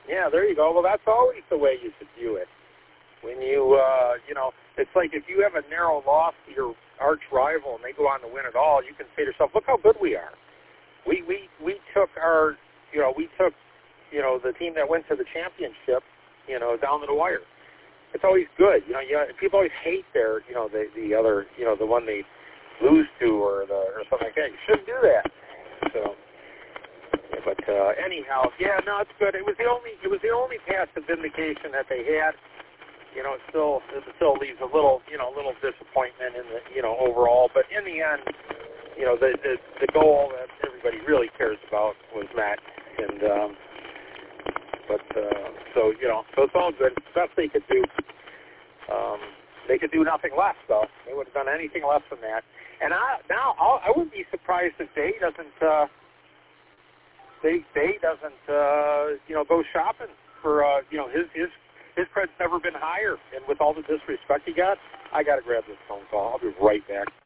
Yeah, there you go. Well, that's always the way you should view it. When you, it's like if you have a narrow loss to your arch rival and they go on to win it all, you can say to yourself, look how good we are. We took our, the team that went to the championship, down to the wire. It's always good. People always hate the other, the one they lose to or something like that. You shouldn't do that. So, but anyhow, yeah, no, it's good. It was the only passive vindication that they had. It still leaves a little disappointment in the, overall. But in the end, the goal that everybody really cares about was met, and so it's all good. Best they could do. They could do nothing less, though. They would have done anything less than that. And I wouldn't be surprised if Day doesn't go shopping for his credit's never been higher. And with all the disrespect he got, I got to grab this phone call. I'll be right back.